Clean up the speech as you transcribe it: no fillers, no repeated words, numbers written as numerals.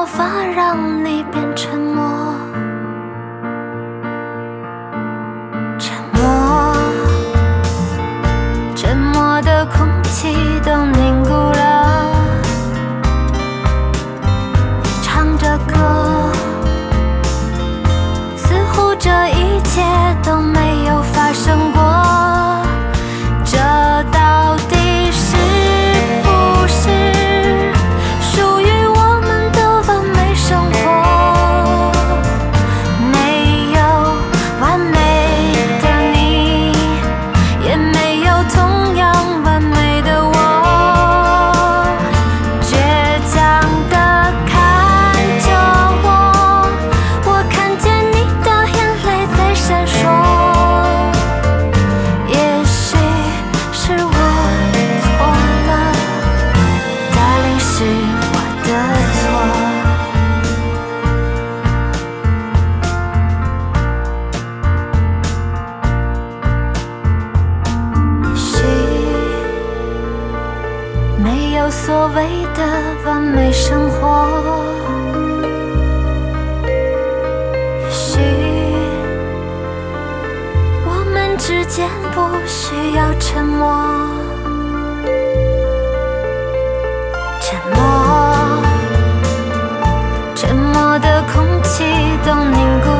法让你变沉默，沉默，沉默的空气都凝固了，唱着歌，似乎这一切都没有发生过。这到底是不是属于我们的完美生活？没有完美的你，也没有同样完美的我。倔强地看着我，我看见你的眼泪在闪烁。也许是我错了，Darling，是我的错。也许没有所谓的完美生活，也许我们之间不需要沉默，沉默，沉默的空气都凝固